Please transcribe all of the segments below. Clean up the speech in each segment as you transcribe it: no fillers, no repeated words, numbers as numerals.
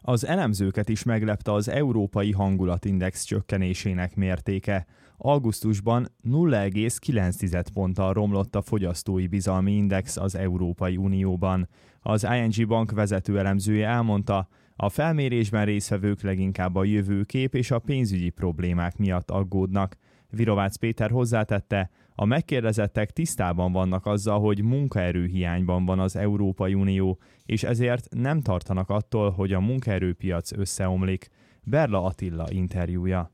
Az elemzőket is meglepte az európai hangulatindex csökkenésének mértéke. Augusztusban 0,9 ponttal romlott a fogyasztói bizalmi index az Európai Unióban. Az ING Bank vezető elemzője elmondta, a felmérésben résztvevők leginkább a jövőkép és a pénzügyi problémák miatt aggódnak. Virovácz Péter hozzátette, a megkérdezettek tisztában vannak azzal, hogy munkaerőhiányban van az Európai Unió, és ezért nem tartanak attól, hogy a munkaerőpiac összeomlik. Berla Attila interjúja.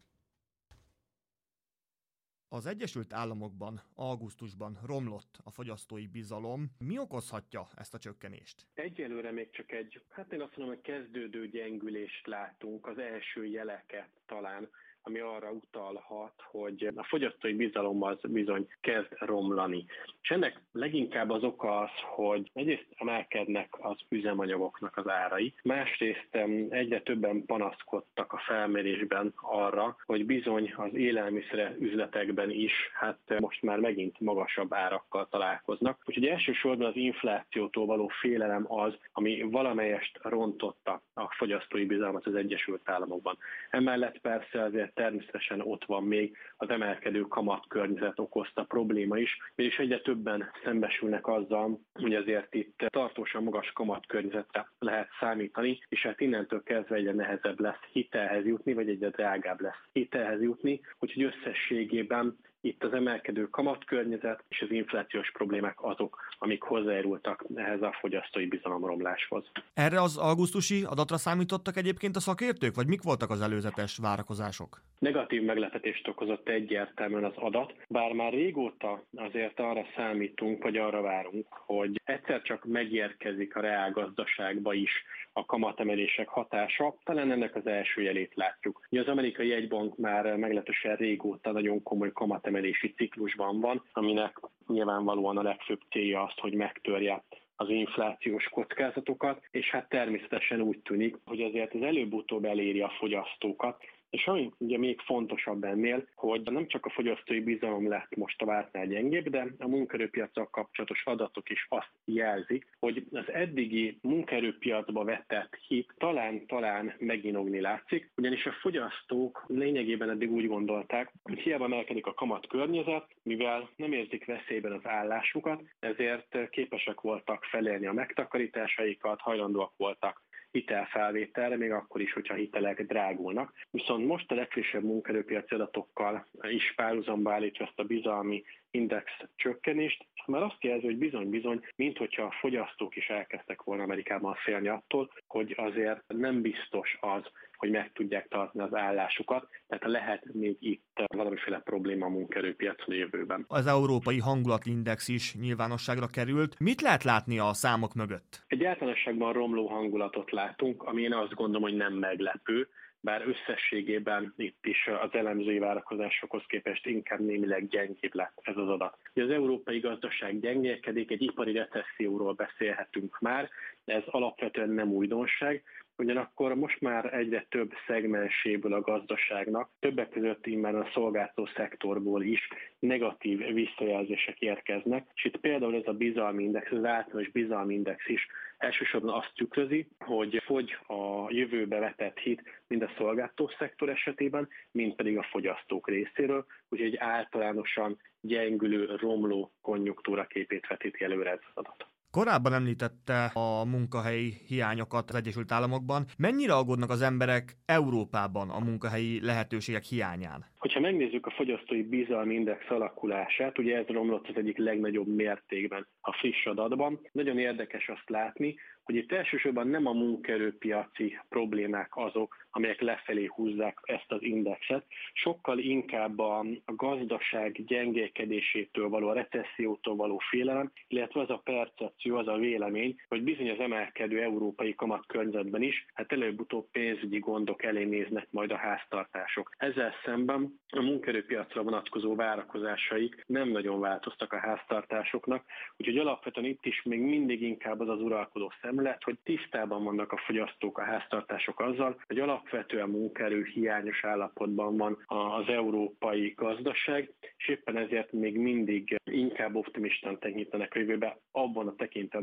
Az Egyesült Államokban augusztusban romlott a fogyasztói bizalom. Mi okozhatja ezt a csökkenést? Egyelőre még csak én azt mondom, hogy kezdődő gyengülést látunk, az első jeleket talán, ami arra utalhat, hogy a fogyasztói bizalom az bizony kezd romlani. És ennek leginkább az oka az, hogy egyrészt emelkednek az üzemanyagoknak az árai, másrészt egyre többen panaszkodtak a felmérésben arra, hogy bizony az élelmiszer üzletekben is most már megint magasabb árakkal találkoznak. Úgyhogy elsősorban az inflációtól való félelem az, ami valamelyest rontotta a fogyasztói bizalmat az Egyesült Államokban. Emellett persze azért természetesen ott van még az emelkedő kamatkörnyezet okozta probléma is, és egyre többen szembesülnek azzal, hogy azért itt tartósan magas kamatkörnyezetre lehet számítani, és hát innentől kezdve egyre nehezebb lesz hitelhez jutni, vagy egyre drágább lesz hitelhez jutni, úgyhogy összességében itt az emelkedő kamatkörnyezet és az inflációs problémák azok, amik hozzájárultak ehhez a fogyasztói bizalomromláshoz. Erre az augusztusi adatra számítottak egyébként a szakértők, vagy mik voltak az előzetes várakozások? Negatív meglepetést okozott egyértelműen az adat, bár már régóta azért arra számítunk, vagy arra várunk, hogy egyszer csak megérkezik a reálgazdaságba is a kamatemelések hatása, talán ennek az első jelét látjuk. Az amerikai jegybank már meglehetősen régóta nagyon komoly kamatemelési ciklusban van, aminek nyilvánvalóan a legfőbb célja az, hogy megtörje az inflációs kockázatokat, és hát természetesen úgy tűnik, hogy azért az előbb-utóbb eléri a fogyasztókat. És ami ugye még fontosabb ennél, hogy nem csak a fogyasztói bizalom lett most a vártnál gyengébb, de a munkaerőpiacsal kapcsolatos adatok is azt jelzik, hogy az eddigi munkaerőpiacba vetett hit talán meginogni látszik, ugyanis a fogyasztók lényegében eddig úgy gondolták, hogy hiába emelkedik a kamatkörnyezet, mivel nem érzik veszélyben az állásukat, ezért képesek voltak felélni a megtakarításaikat, hajlandóak voltak hitelfelvételre, még akkor is, hogyha hitelek drágulnak. Viszont most a legfrissebb munkaerőpiaci adatokkal is párhuzamba állítva ezt a bizalmi index csökkenést, már azt jelzi, hogy bizony, minthogyha a fogyasztók is elkezdtek volna Amerikában félni attól, hogy azért nem biztos az, hogy meg tudják tartani az állásukat, tehát lehet még itt valamiféle probléma a munkaerőpiacon a jövőben. Az Európai Hangulatindex is nyilvánosságra került. Mit lehet látni a számok mögött? Egy általánosságban romló hangulatot látunk, ami én azt gondolom, hogy nem meglepő, bár összességében itt is az elemzői várakozásokhoz képest inkább némileg gyengébb lett ez az adat. Az európai gazdaság gyengélkedik, egy ipari recesszióról beszélhetünk már, de ez alapvetően nem újdonság, ugyanakkor most már egyre több szegmenséből a gazdaságnak, többek között immár a szolgáltató szektorból is negatív visszajelzések érkeznek, és itt például ez a bizalmi index, az általános bizalmi index is elsősorban azt tükrözi, hogy fogy a jövőbe vetett hit mind a szolgáltató szektor esetében, mind pedig a fogyasztók részéről, úgyhogy egy általánosan gyengülő, romló konjunktúra képét vetíti előre ez az adat. Korábban említette a munkahelyi hiányokat az Egyesült Államokban. Mennyire aggódnak az emberek Európában a munkahelyi lehetőségek hiányán? Hogyha megnézzük a fogyasztói bizalmi index alakulását, ugye ez romlott az egyik legnagyobb mértékben a friss adatban. Nagyon érdekes azt látni, hogy itt elsősorban nem a munkaerőpiaci problémák azok, amelyek lefelé húzzák ezt az indexet, sokkal inkább a gazdaság gyengélkedésétől való, a recessziótól való félelem, illetve az a percepció, az a vélemény, hogy bizony az emelkedő európai kamatkörnyezetben is, előbb-utóbb pénzügyi gondok elé néznek majd a háztartások. Ezzel szemben a munkaerőpiacra vonatkozó várakozásaik nem nagyon változtak a háztartásoknak, úgyhogy alapvetően itt is még mindig inkább az uralkodó szemlélet, hogy tisztában vannak a fogyasztók, a háztartások azzal, hogy alapvetően munkaerő hiányos állapotban van az európai gazdaság, és éppen ezért még mindig inkább optimistán tekintenek a jövőbe abban a tekintetben,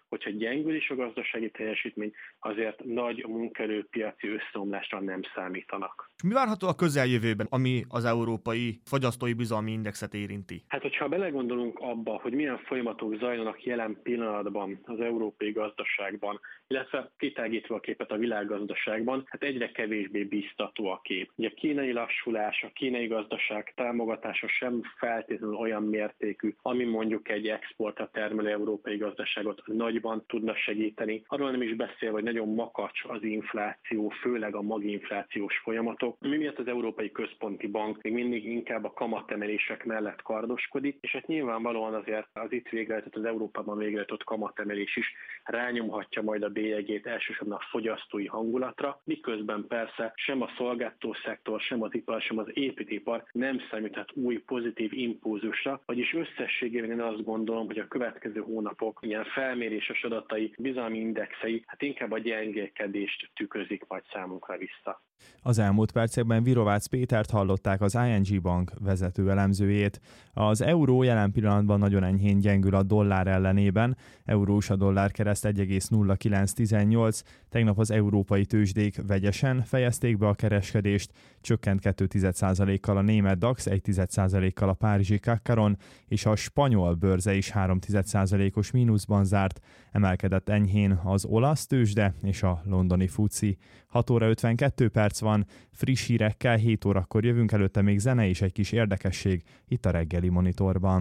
hogyha gyengül is a gazdasági teljesítmény, azért nagy munkaerőpiaci összeomlásra nem számítanak. Mi várható a közeljövőben, ami az európai fogyasztói bizalmi indexet érinti? Hát, hogyha belegondolunk abba, hogy milyen folyamatok zajlanak jelen pillanatban az európai gazdaságban, illetve kitágítva a képet a világgazdaságban, hát egyre kevésbé biztató a kép. Ugye a kínai lassulás, a kínai gazdaság támogatása sem feltétlenül olyan mértékű, ami mondjuk egy exportra termelő európai gazdaságot nagyban tudna segíteni. Arról nem is beszél, hogy nagyon makacs az infláció, főleg a maginflációs folyamatok, mi miatt az Európai Központi Bank még mindig inkább a kamatemelések mellett kardoskodik, és hát nyilvánvalóan azért az itt végrehajtott, az Európában végrehajtott kamatemelés is rányomhatja majd a bélyegét elsősorban a fogyasztói hangulatra, miközben persze sem a szolgáltatószektor, sem az ipar, sem az építőipar nem számíthat új pozitív impulzusra, vagyis összességében én azt gondolom, hogy a következő hónapok ilyen felméréses adatai, bizalmi indexei, hát inkább a gyengélkedést tükrözik majd számunkra vissza. Az elmúlt percekben Virovácz Pétert hallották, az ING Bank vezető elemzőjét. Az euró jelen pillanatban nagyon enyhén gyengül a dollár ellenében. Eurós a dollárkereszt 1,0918. Tegnap az európai tőzsdék vegyesen fejezték be a kereskedést. Csökkent 2,1%-kal a német DAX, 1,1%-kal a párizsi CAC 40, és a spanyol bőrze is 3,1%-os mínuszban zárt. Emelkedett enyhén az olasz tőzsde és a londoni FTSE. 6 óra 52 perc van, friss hírekkel 7 órakor jövünk, előtte még zene és egy kis érdekesség itt a reggeli monitorban.